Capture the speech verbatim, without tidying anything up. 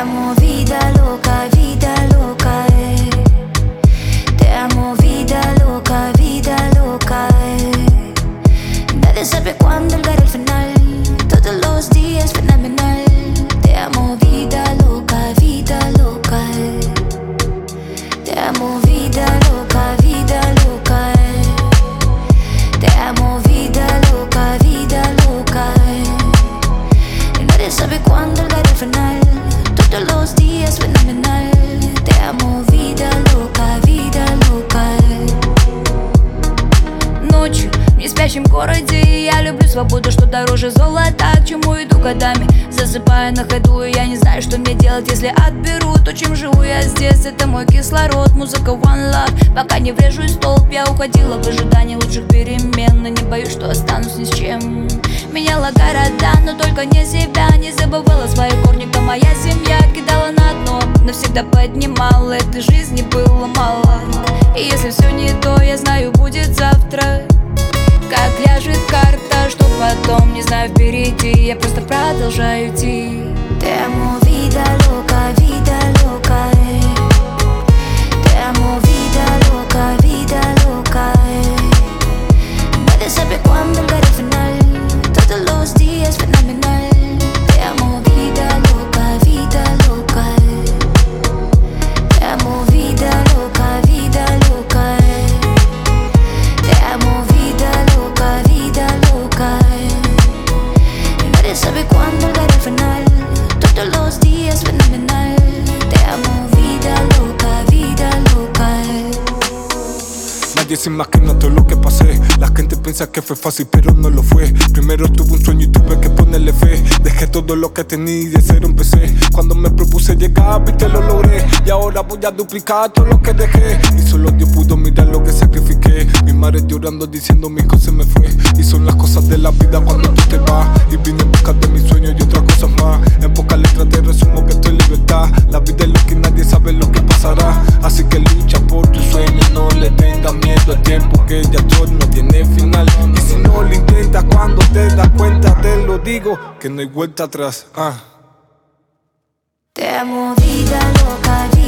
amo vida loca, vida loca, eh. Te amo vida loca, vida loca, eh. Nadie sabe cuándo llegará el final, todos los días fenomenal. Te amo vida loca, vida loca, eh. Te amo vida loca, vida loca, eh. Te amo vida loca, vida loca, eh. Nadie sabe cuándo llegará el final, todos los días fenomenal. Te amo vida loca, vida loca, eh. Ночью в неспящем городе я люблю свободу, что дороже золота. К чему иду годами, засыпая на ходу. И я не знаю, что мне делать, если отберут то, чем живу я здесь. Это мой кислород, музыка one love. Пока не врежусь в столб, я уходила в ожидании лучших перемен. Но не боюсь, что останусь ни с чем. Меняла города, но только не себя. Не забывала свои корни, кто моя семья. Кидала на дно, но всегда поднимала. Этой жизни было мало. И если все не то, я знаю, будет завтра. Как ляжет карта, что потом, не знаю, впереди. Я просто продолжаю идти. Te amo vida loca, vida loca, eh. Te amo vida loca, vida loca, eh. Nadie sabe cuándo llegará el final, todos los días fenomenal. Te amo vida loca, vida loca, eh. Te amo vida loca, vida loca, eh. Te amo vida loca, vida loca, eh. Nadie sabe cuándo llegará el final, todos los días fenomenal. Te amo vida loca, vida loca, eh. Nadie se imagina todo lo que pasé. La gente piensa que fue fácil, pero no lo fue. Primero tuve un sueño y tuve que ponerle fe. Dejé todo lo que tenía y de cero empecé. Cuando me propuse llegar, vi que lo logré. Y ahora voy a duplicar todo lo que dejé. Y solo Dios pudo mirar lo que sacrifiqué. Mi madre llorando diciendo mi hijo se me fue. Y son las cosas de la vida cuando tú te vas. Y vine en busca de mis sueños y otras cosas más. En pocas letras te resumo que estoy en libertad. La vida es lo que nadie sabe lo que pasará. Así que lucha por tus sueños, no le tengas miedo al tiempo, que ya todo no tiene final. Y si no lo intentas, cuando te das cuenta, te lo digo, que no hay vuelta atrás. ah. Te amo vida loca, vida